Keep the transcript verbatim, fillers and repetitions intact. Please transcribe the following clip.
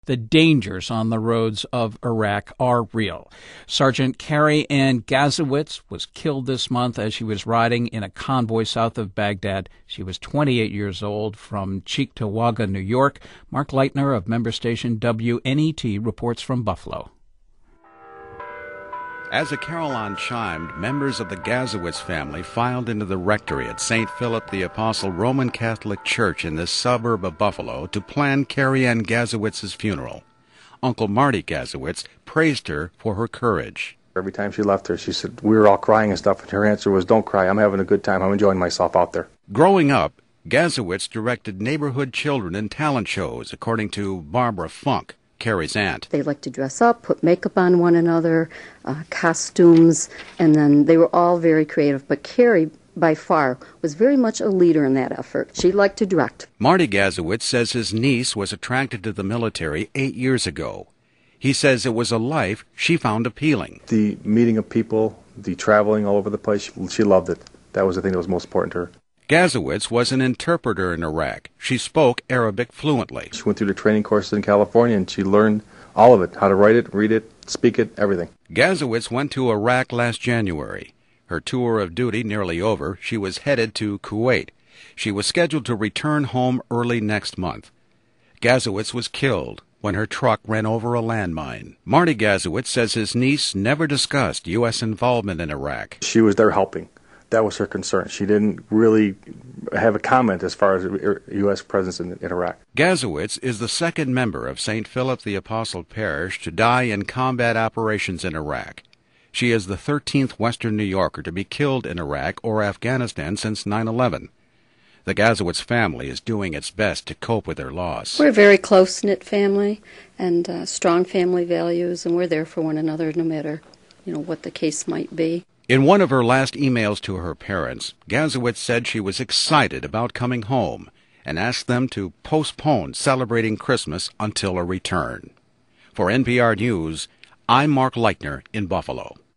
The dangers on the roads of Iraq are real. Sergeant Carrie Ann Gazowitz was killed this month as she was riding in a convoy south of Baghdad. She was twenty-eight years old, from Cheektowaga, New York. Mark Leitner of member station W N E T reports from Buffalo. As the carillon chimed, members of the Gazowitz family filed into the rectory at Saint Philip the Apostle Roman Catholic Church in this suburb of Buffalo to plan Carrie Ann Gazowitz's funeral. Uncle Marty Gazowitz praised her for her courage. Every time she left her, she said, we were all crying and stuff, and her answer was, don't cry, I'm having a good time, I'm enjoying myself out there. Growing up, Gazowitz directed neighborhood children and talent shows, according to Barbara Funk, Carrie's aunt. They liked to dress up, put makeup on one another, uh, costumes, and then they were all very creative. But Carrie, by far, was very much a leader in that effort. She liked to direct. Marty Gazowitz says his niece was attracted to the military eight years ago. He says it was a life she found appealing. The meeting of people, the traveling all over the place, she, she loved it. That was the thing that was most important to her. Gazowitz was an interpreter in Iraq. She spoke Arabic fluently. She went through the training courses in California, and she learned all of it, how to write it, read it, speak it, everything. Gazowitz went to Iraq last January. Her tour of duty nearly over, she was headed to Kuwait. She was scheduled to return home early next month. Gazowitz was killed when her truck ran over a landmine. Marty Gazowitz says his niece never discussed U S involvement in Iraq. She was there helping. That was her concern. She didn't really have a comment as far as U S presence in, in Iraq. Gazowitz is the second member of Saint Philip the Apostle Parish to die in combat operations in Iraq. She is the thirteenth Western New Yorker to be killed in Iraq or Afghanistan since nine eleven. The Gazowitz family is doing its best to cope with their loss. We're a very close-knit family and uh, strong family values, and we're there for one another no matter, you know, what the case might be. In one of her last emails to her parents, Gazowitz said she was excited about coming home and asked them to postpone celebrating Christmas until a return. For N P R News, I'm Mark Leitner in Buffalo.